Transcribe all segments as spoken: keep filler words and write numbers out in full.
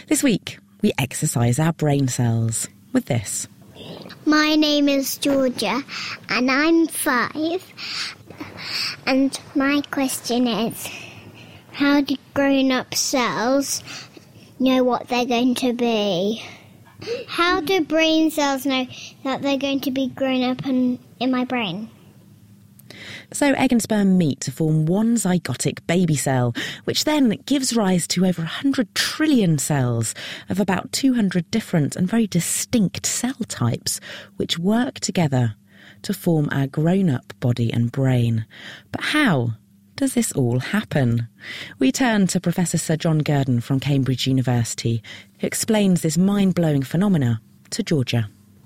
This week, we exercise our brain cells with this. My name is Georgia and I'm five. And my question is, how do grown-up cells know what they're going to be? How do brain cells know that they're going to be grown up in, in my brain? So egg and sperm meet to form one zygotic baby cell, which then gives rise to over one hundred trillion cells of about two hundred different and very distinct cell types, which work together to form our grown-up body and brain. But how does this all happen? We turn to Professor Sir John Gurdon from Cambridge University, who explains this mind-blowing phenomena to Georgia.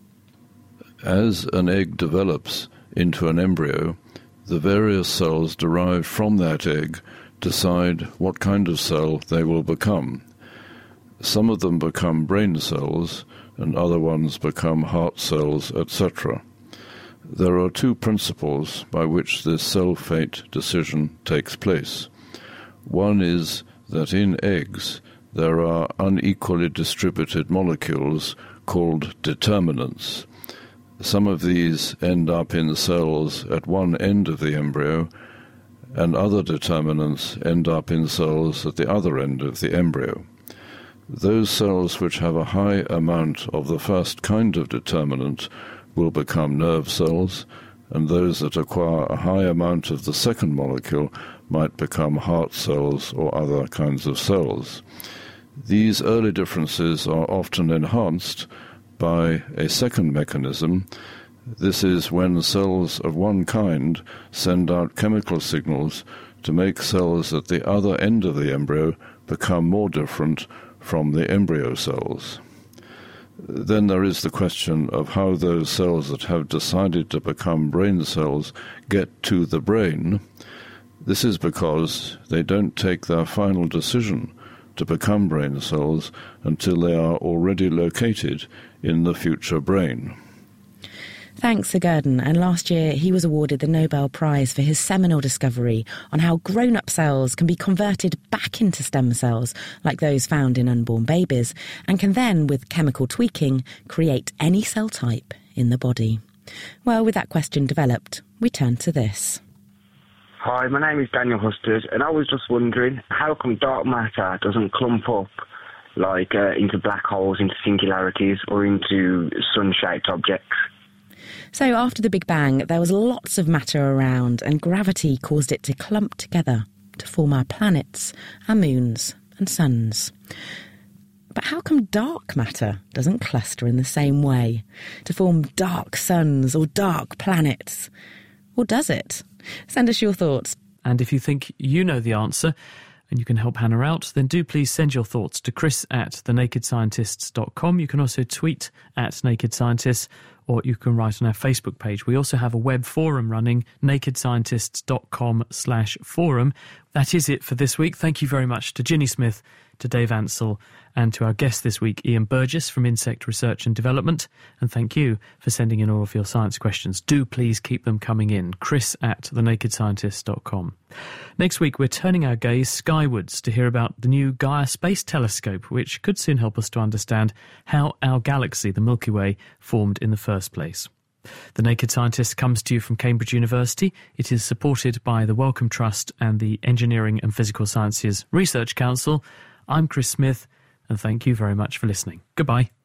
As an egg develops into an embryo, the various cells derived from that egg decide what kind of cell they will become. Some of them become brain cells, and other ones become heart cells, et cetera. There are two principles by which this cell fate decision takes place. One is that in eggs there are unequally distributed molecules called determinants. Some of these end up in cells at one end of the embryo, and other determinants end up in cells at the other end of the embryo. Those cells which have a high amount of the first kind of determinant will become nerve cells, and those that acquire a high amount of the second molecule might become heart cells or other kinds of cells. These early differences are often enhanced by a second mechanism. This is when cells of one kind send out chemical signals to make cells at the other end of the embryo become more different from the embryo cells. Then there is the question of how those cells that have decided to become brain cells get to the brain. This is because they don't take their final decision to become brain cells until they are already located in the future brain. Thanks, Sir Gurdon. And last year he was awarded the Nobel Prize for his seminal discovery on how grown-up cells can be converted back into stem cells, like those found in unborn babies, and can then, with chemical tweaking, create any cell type in the body. Well, with that question developed, we turn to this. Hi, my name is Daniel Hustard, and I was just wondering, how come dark matter doesn't clump up like uh, into black holes, into singularities, or into sun-shaped objects? So after the Big Bang, there was lots of matter around, and gravity caused it to clump together to form our planets, our moons and suns. But how come dark matter doesn't cluster in the same way to form dark suns or dark planets? Or does it? Send us your thoughts. And if you think you know the answer and you can help Hannah out, then do please send your thoughts to chris at the naked scientists dot com. You can also tweet at Naked Scientists, or you can write on our Facebook page. We also have a web forum running, naked scientists dot com slash forum. That is it for this week. Thank you very much to Ginny Smith, to Dave Ansell, and to our guest this week, Ian Burgess from Insect Research and Development. And thank you for sending in all of your science questions. Do please keep them coming in. Chris at the naked scientists dot com. Next week, we're turning our gaze skywards to hear about the new Gaia Space Telescope, which could soon help us to understand how our galaxy, the Milky Way, formed in the first place. The Naked Scientist comes to you from Cambridge University. It is supported by the Wellcome Trust and the Engineering and Physical Sciences Research Council. I'm Chris Smith, and thank you very much for listening. Goodbye.